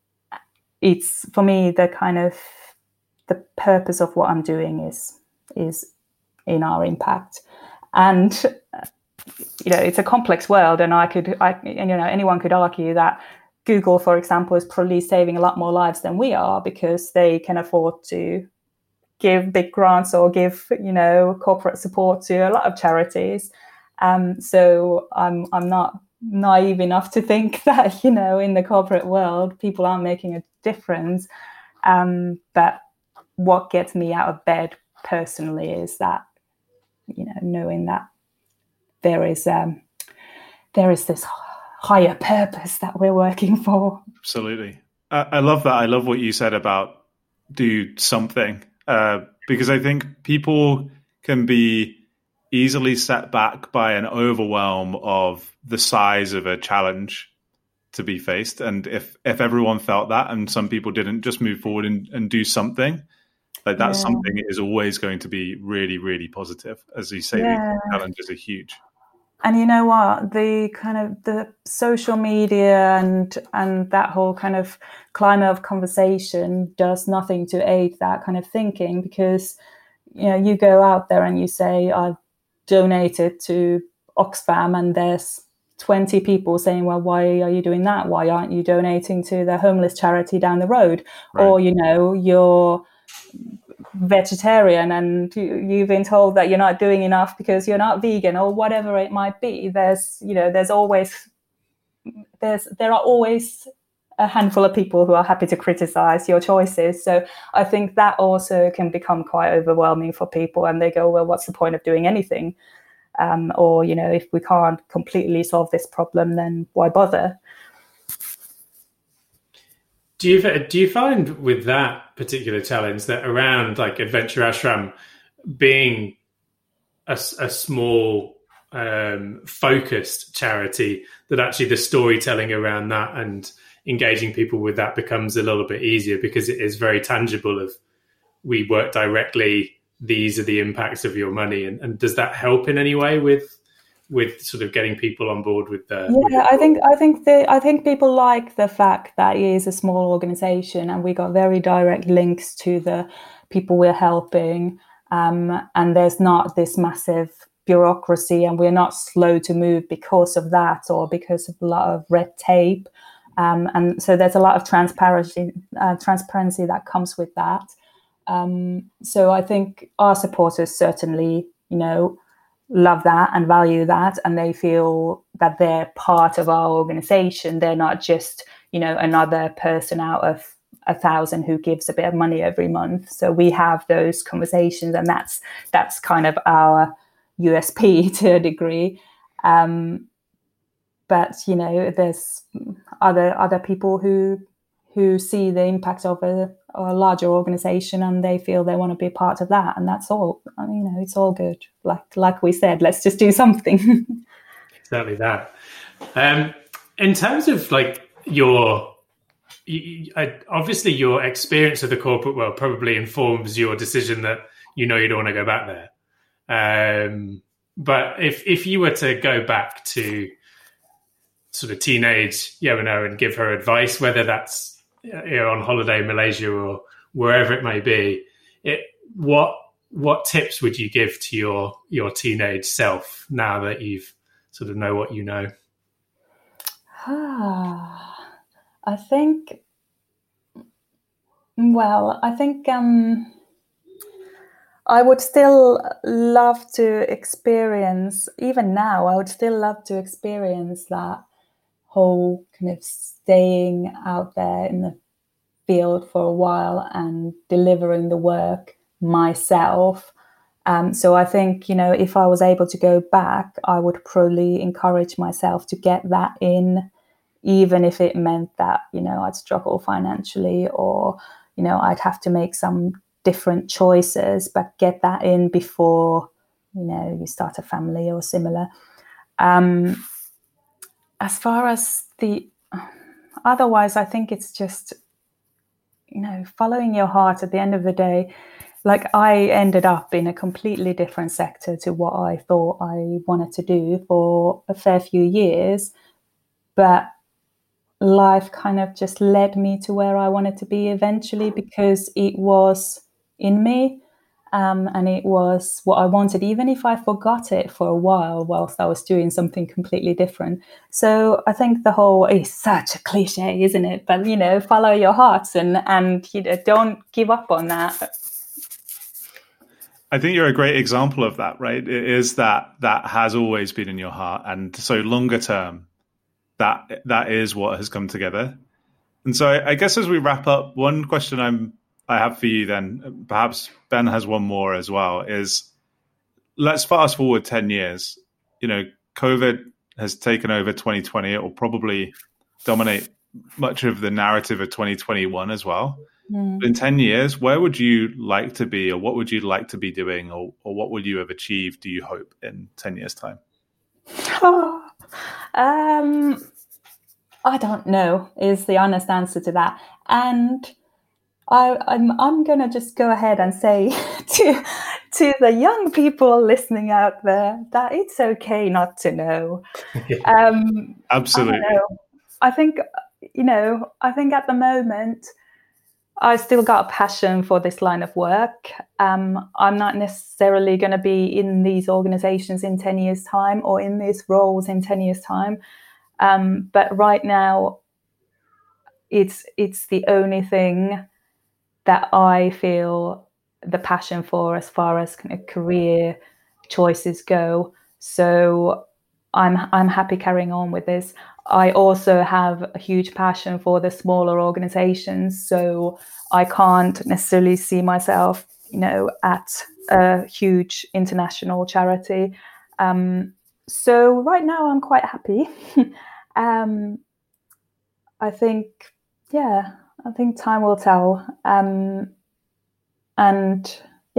it's, for me, the kind of, the purpose of what I'm doing is is in our impact. And, you know, it's a complex world, and I could, I, and, you know, anyone could argue that Google, for example, is probably saving a lot more lives than we are because they can afford to give big grants or give, you know, corporate support to a lot of charities. Um, so I'm I'm not naive enough to think that, you know, in the corporate world, people aren't making a difference. Um, but what gets me out of bed personally is that, you know, knowing that there is um, there is this higher purpose that we're working for. Absolutely. I, I love that. I love what you said about do something, uh, because I think people can be easily set back by an overwhelm of the size of a challenge to be faced. And if, if everyone felt that and some people didn't, just move forward and, and do something, like that yeah. something is always going to be really, really positive. As you say, yeah. the challenges are huge. And you know what? The kind of the social media and and that whole kind of climate of conversation does nothing to aid that kind of thinking, because, you know, you go out there and you say, I've donated to Oxfam, and there's twenty people saying, well, why are you doing that? Why aren't you donating to the homeless charity down the road? Right. Or, you know, you're vegetarian and you've been told that you're not doing enough because you're not vegan, or whatever it might be. There's, you know, there's always, there's, there are always a handful of people who are happy to criticize your choices. So I think that also can become quite overwhelming for people, and they go, well, what's the point of doing anything? Um, or, you know, if we can't completely solve this problem, then why bother? Do you do you find with that particular challenge that around like Adventure Ashram, being a, a small um, focused charity, that actually the storytelling around that and engaging people with that becomes a little bit easier, because it is very tangible of, we work directly, these are the impacts of your money. And, and does that help in any way with with sort of getting people on board with the Yeah, with the I think I think the I think people like the fact that it is a small organization and we got very direct links to the people we're helping, um, and there's not this massive bureaucracy, and we're not slow to move because of that or because of a lot of red tape, um, and so there's a lot of transparency uh, transparency that comes with that. Um, so I think our supporters certainly, you know, love that and value that, and they feel that they're part of our organization. They're not just, you know, another person out of a thousand who gives a bit of money every month. So we have those conversations, and that's that's kind of our U S P to a degree. Um, but you know, there's other other people who who see the impact of a, a larger organization, and they feel they want to be a part of that, and that's all. I mean, you know, it's all good. Like like we said, let's just do something. Exactly that. Um, in terms of like your, you, I, obviously your experience of the corporate world probably informs your decision that, you know, you don't want to go back there. Um, but if if you were to go back to sort of teenage Yemina and give her advice, whether that's, you know, on holiday in Malaysia or wherever it may be, it what what tips would you give to your your teenage self now that you've sort of know what you know? I think, well, I think um, I would still love to experience, even now, I would still love to experience that whole kind of staying out there in the field for a while and delivering the work myself. Um, so I think, you know, if I was able to go back, I would probably encourage myself to get that in, even if it meant that, you know, I'd struggle financially, or, you know, I'd have to make some different choices, but get that in before, you know, you start a family or similar. Um, as far as the otherwise, I think it's just, you know, following your heart at the end of the day. Like, I ended up in a completely different sector to what I thought I wanted to do for a fair few years, but life kind of just led me to where I wanted to be eventually, because it was in me, um, and it was what I wanted, even if I forgot it for a while whilst I was doing something completely different. So I think the whole, it's such a cliche, isn't it? But, you know, follow your hearts and, and you know, don't give up on that. I think you're a great example of that, right? It is that that has always been in your heart. And so longer term, that that is what has come together. And so I, I guess as we wrap up, one question I'm I have for you then, perhaps Ben has one more as well, is let's fast forward ten years. You know, COVID has taken over twenty twenty. It will probably dominate much of the narrative of twenty twenty-one as well. Mm. In ten years, where would you like to be, or what would you like to be doing, or, or what would you have achieved, do you hope, in ten years' time? Oh, um, I don't know is the honest answer to that. And I, I'm I'm gonna just go ahead and say to to the young people listening out there that it's okay not to know. um, Absolutely. I, know. I think you know. I think at the moment, I still got a passion for this line of work. Um, I'm not necessarily going to be in these organizations in ten years' time, or in these roles in ten years' time. Um, but right now, it's it's the only thing that I feel the passion for as far as kind of career choices go. So I'm I'm happy carrying on with this. I also have a huge passion for the smaller organizations, so I can't necessarily see myself, you know, at a huge international charity. Um, so right now I'm quite happy. um, I think, yeah, I think time will tell. Um, and yeah,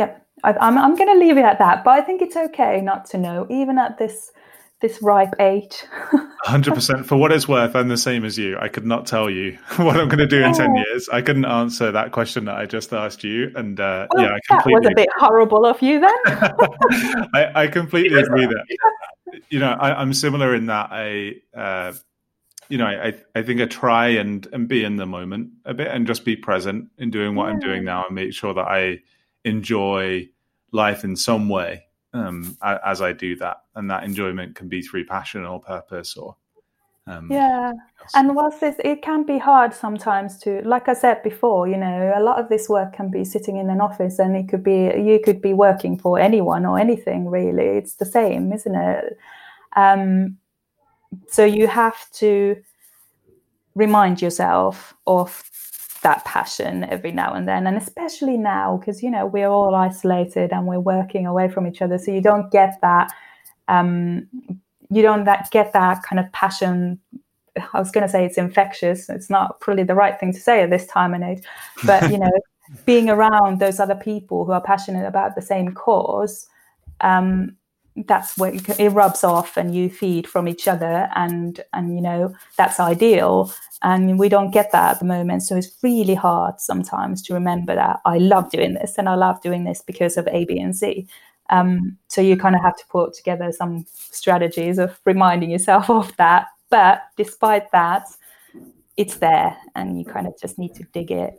I, I'm I'm going to leave it at that. But I think it's okay not to know, even at this this ripe age. one hundred percent. For what it's worth, I'm the same as you. I could not tell you what I'm going to do in ten years. I couldn't answer that question that I just asked you. And uh, well, yeah, I completely that was a bit horrible of you then. I, I completely agree that, you know, I, I'm similar in that I, uh, you know, I, I think I try and, and be in the moment a bit and just be present in doing what yeah. I'm doing now and make sure that I enjoy life in some way. Um, as I do that, and that enjoyment can be through passion or purpose, or um, yeah. And whilst this, it can be hard sometimes to, like I said before, you know, a lot of this work can be sitting in an office, and it could be you could be working for anyone or anything really. It's the same, isn't it? Um, so you have to remind yourself of that passion every now and then, and especially now, because you know we're all isolated and we're working away from each other, so you don't get that um you don't that get that kind of passion. I was going to say it's infectious. It's not probably the right thing to say at this time and age, but you know being around those other people who are passionate about the same cause, um that's where it, it rubs off, and you feed from each other, and and you know that's ideal. And we don't get that at the moment. So it's really hard sometimes to remember that I love doing this and I love doing this because of A, B, and C. Um, so you kind of have to put together some strategies of reminding yourself of that. But despite that, it's there, and you kind of just need to dig it.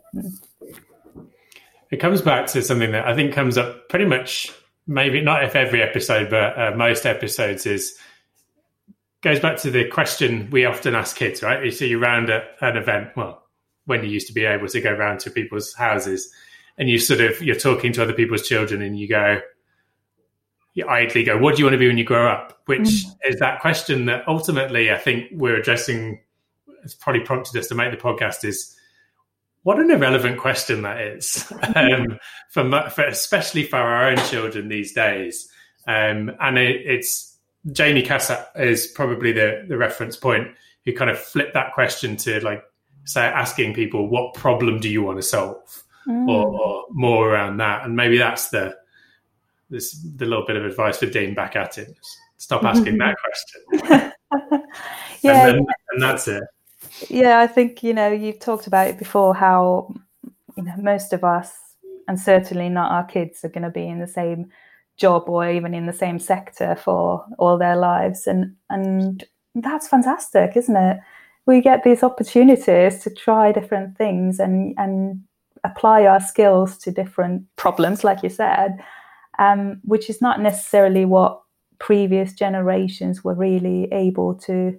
It comes back to something that I think comes up pretty much, maybe not if every episode, but uh, most episodes, is goes back to the question we often ask kids, right? You see you round at an event, well, when you used to be able to go round to people's houses, and you sort of, you're talking to other people's children, and you go, you idly go, what do you want to be when you grow up? Which mm. is that question that ultimately I think we're addressing, it's probably prompted us to make the podcast, is what an irrelevant question that is, um, for, for especially for our own children these days. Um, and it, it's, Jamie Cassatt is probably the, the reference point who kind of flipped that question to, like, say, asking people, what problem do you want to solve? Mm. Or, or more around that. And maybe that's the this the little bit of advice for Dean back at him. Stop asking that question. yeah, and, then, and that's it. Yeah, I think, you know, you've talked about it before, how, you know, most of us, and certainly not our kids, are going to be in the same job or even in the same sector for all their lives, and and that's fantastic, isn't it? We get these opportunities to try different things and and apply our skills to different problems, like you said, um, which is not necessarily what previous generations were really able to,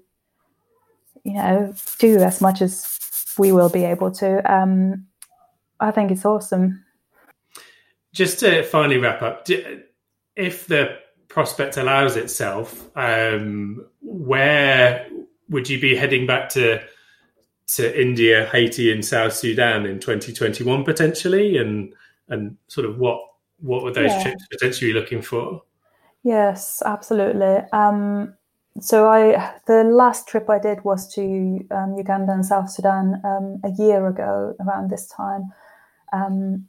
you know, do as much as we will be able to. Um, I think it's awesome. Just to finally wrap up, if the prospect allows itself, um, where would you be heading back to to India, Haiti, and South Sudan in twenty twenty-one potentially, and and sort of what what were those yeah. trips potentially looking for? Yes, absolutely. Um, so I the last trip I did was to um, Uganda and South Sudan um, a year ago around this time, um,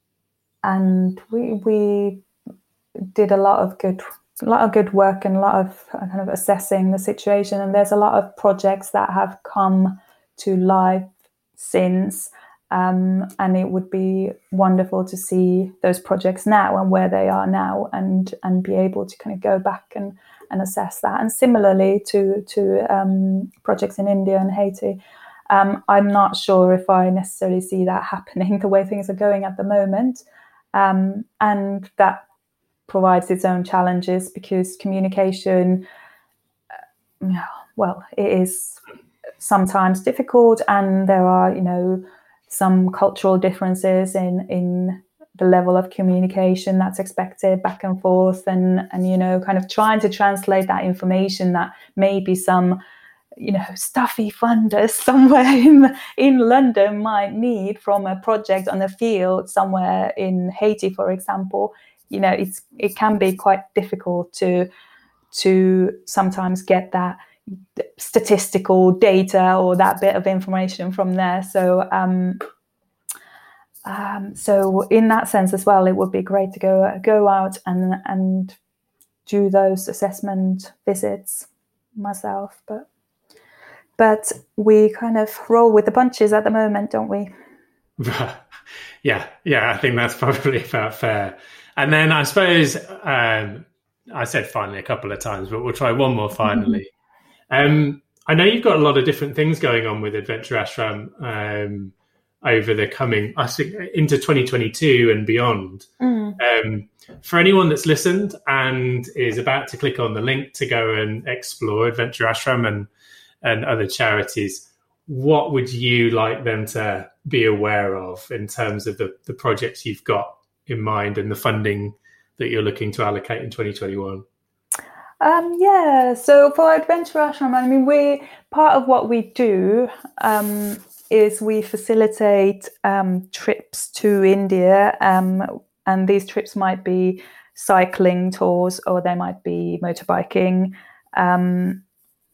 and we we. did a lot of good, a lot of good work and a lot of kind of assessing the situation. And there's a lot of projects that have come to life since, um, and it would be wonderful to see those projects now and where they are now, and and be able to kind of go back and, and assess that. And similarly to to um, projects in India and Haiti, um, I'm not sure if I necessarily see that happening the way things are going at the moment, um, and that provides its own challenges, because communication, uh, well, it is sometimes difficult, and there are, you know, some cultural differences in in the level of communication that's expected back and forth, and and you know, kind of trying to translate that information that maybe some, you know, stuffy funders somewhere in in London might need from a project on the field somewhere in Haiti, for example. You know, it's it can be quite difficult to to sometimes get that statistical data or that bit of information from there. So um, Um, so in that sense as well, it would be great to go go out and and do those assessment visits myself. But but we kind of roll with the punches at the moment, don't we? yeah, yeah, I think that's probably about fair. And then I suppose um, I said finally a couple of times, but we'll try one more finally. um, I know you've got a lot of different things going on with Adventure Ashram um, over the coming, I think, into twenty twenty-two and beyond. Mm. Um, for anyone that's listened and is about to click on the link to go and explore Adventure Ashram and, and other charities, what would you like them to be aware of in terms of the, the projects you've got in mind and the funding that you're looking to allocate in twenty twenty-one? Um, yeah, so for Adventure Ashram, I mean, we part of what we do um, is we facilitate um, trips to India, um, and these trips might be cycling tours or they might be motorbiking. Um,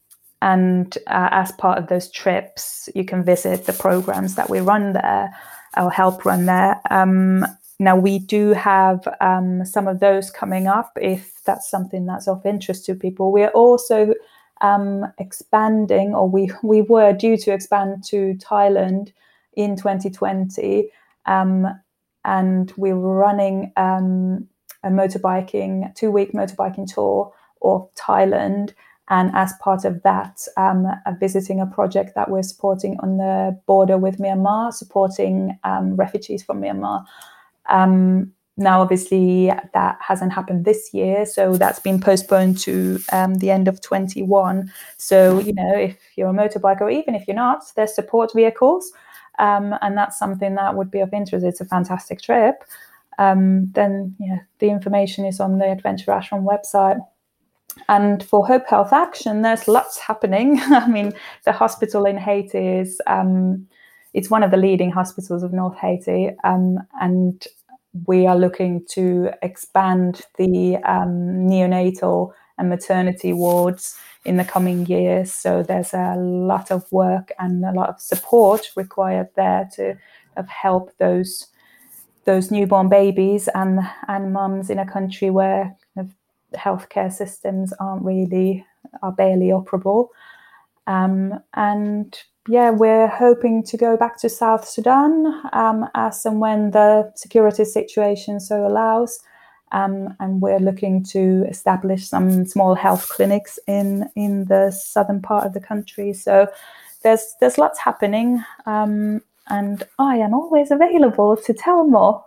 and uh, as part of those trips, you can visit the programs that we run there or help run there. Um, now, we do have um, some of those coming up if that's something that's of interest to people. We're also um, expanding, or we, we were due to expand to Thailand in twenty twenty. Um, and we were running um, a motorbiking, two-week motorbiking tour of Thailand. And as part of that, um, visiting a project that we're supporting on the border with Myanmar, supporting um, refugees from Myanmar. Um, now, obviously, that hasn't happened this year, so that's been postponed to um, the end of twenty-one. So, you know, if you're a motorbiker, or even if you're not, there's support vehicles, um, and that's something that would be of interest. It's a fantastic trip. Um, then, yeah, the information is on the Adventure Ashram website. And for Hope Health Action, there's lots happening. I mean, the hospital in Haiti is, um, it's one of the leading hospitals of North Haiti. Um, and we are looking to expand the um, neonatal and maternity wards in the coming years. So there's a lot of work and a lot of support required there to uh, help those those newborn babies and, and mums in a country where kind of healthcare systems aren't really, are barely operable. Um, and yeah, we're hoping to go back to South Sudan um, as and when the security situation so allows. Um, and we're looking to establish some small health clinics in, in the southern part of the country. So there's there's lots happening. Um, and I am always available to tell more.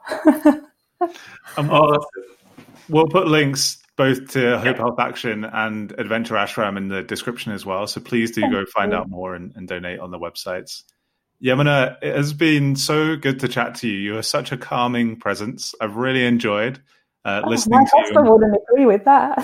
um, oh, we'll put links both to Hope Health Action and Adventure Ashram in the description as well. So please do Thank go find you. out more and, and donate on the websites. Yamuna, it has been so good to chat to you. You are such a calming presence. I've really enjoyed uh, oh, listening to you. My husband wouldn't agree with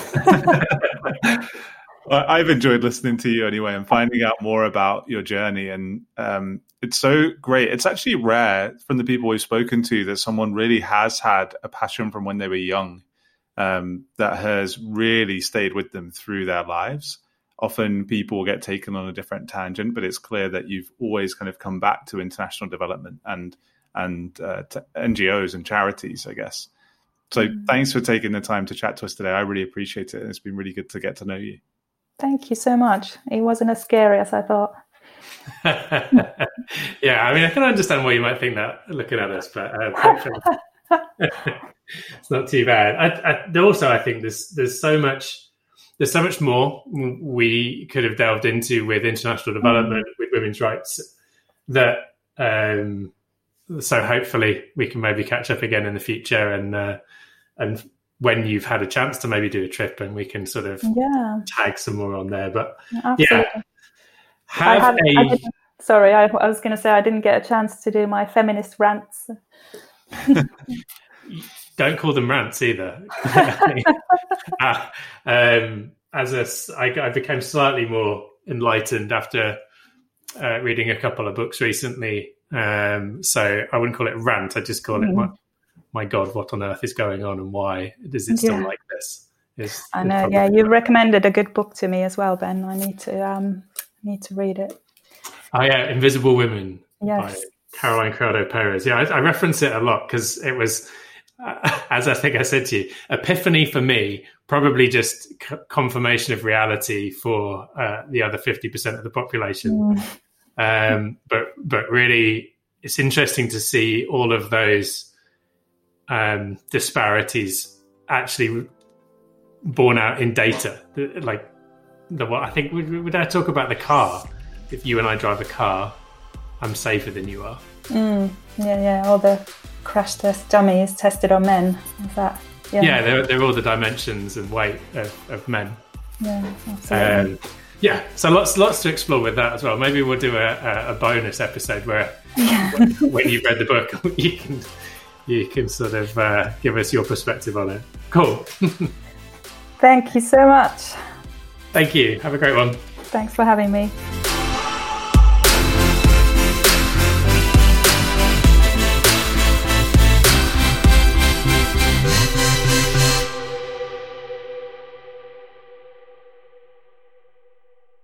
that. I've enjoyed listening to you anyway and finding out more about your journey. And um, it's so great. It's actually rare from the people we've spoken to that someone really has had a passion from when they were young um, that has really stayed with them through their lives. Often people get taken on a different tangent, but it's clear that you've always kind of come back to international development and and uh, to N G Os and charities, I guess. So mm. thanks for taking the time to chat to us today. I really appreciate it. And it's been really good to get to know you. Thank you so much. It wasn't as scary as I thought. Yeah, I mean, I can understand why you might think that looking at us, but uh, it's not too bad. I, I, also, I think there's there's so much there's so much more we could have delved into with international development, mm. with women's rights. That um, so hopefully we can maybe catch up again in the future, and uh, and. when you've had a chance to maybe do a trip and we can sort of yeah. tag some more on there. But Absolutely. yeah, have I a... I sorry, I, I was going to say I didn't get a chance to do my feminist rants. Don't call them rants either. uh, um, as a, I, I became slightly more enlightened after uh, reading a couple of books recently. Um, so I wouldn't call it a rant. I just call mm. it my, my God, what on earth is going on and why is it still yeah. like this? Is, I know, yeah. You recommended a good book to me as well, Ben. I need to um, need to read it. Oh, yeah, Invisible Women yes. by Caroline Criado Perez. Yeah, I, I reference it a lot because it was, uh, as I think I said to you, epiphany for me, probably just c- confirmation of reality for uh, the other fifty percent of the population. Mm. Um, but but really, it's interesting to see all of those um, disparities actually borne out in data. Like the what I think we would I talk about the car. If you and I drive a car, I'm safer than you are. Mm, yeah, yeah. All the crash test dummies tested on men. Is that? Yeah, yeah they're, they're all the dimensions and weight of, of men. Yeah, absolutely. Um, yeah, so lots lots to explore with that as well. Maybe we'll do a, a bonus episode where yeah. when, when you've read the book, you can you can sort of uh, give us your perspective on it. Cool. Thank you so much. Thank you. Have a great one. Thanks for having me.